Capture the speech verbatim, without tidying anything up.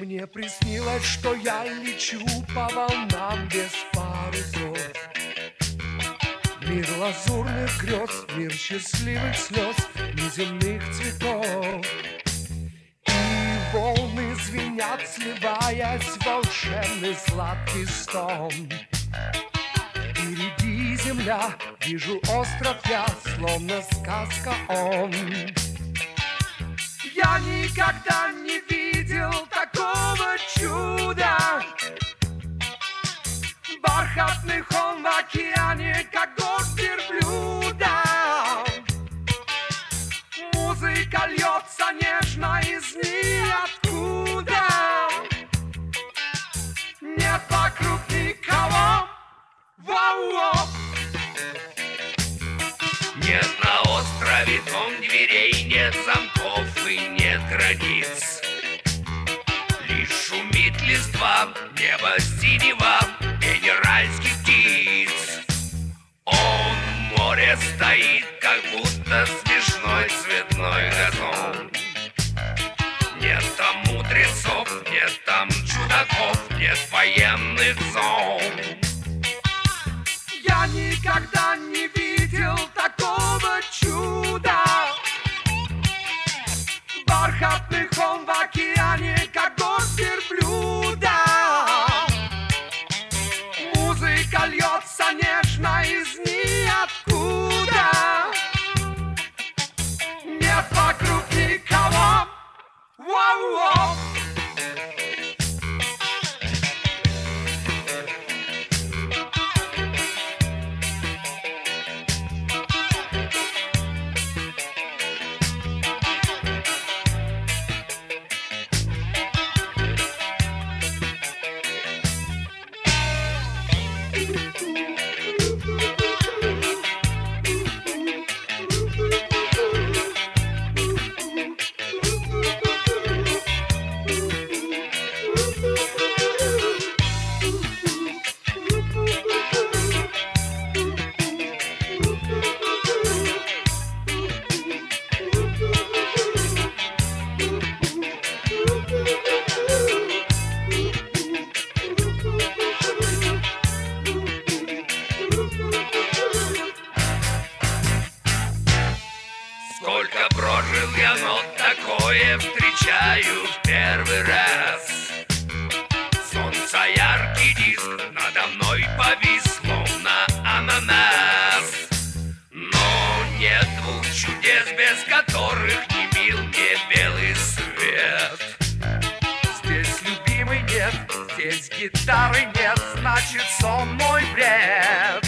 Мне приснилось, что я лечу по волнам без парусов. Мир лазурных грез, мир счастливых слез, неземных цветов. И волны звенят, сливаясь в волшебный сладкий стон. Впереди земля, вижу остров я, словно сказка он. Я никогда не видел такого чуда. Бархатных он в океане, как горсть верблюда. Музыка льется нежно из ниоткуда. Нет вокруг никого. Вау-воу. Нет на острове том дверей, нет замков и нет границ. Лишь шумит листва, небо синего, генеральских птиц. Он в море стоит, как будто смешной цветной газон. Нет там мудрецов, нет там чудаков, нет военных зон. Я никогда не видел такого чуда. Бархатных он в океане, как горсть верблюда. Музыка льется нежно из ниоткуда. Нет вокруг никого. Воу-воу. Сколько прожил я, но такое встречаю в первый раз. Солнце яркий диск надо мной повис, словно ананас. Но нет двух чудес, без которых не мил мне белый свет. Здесь любимый нет, здесь гитары нет, значит сон мой бред.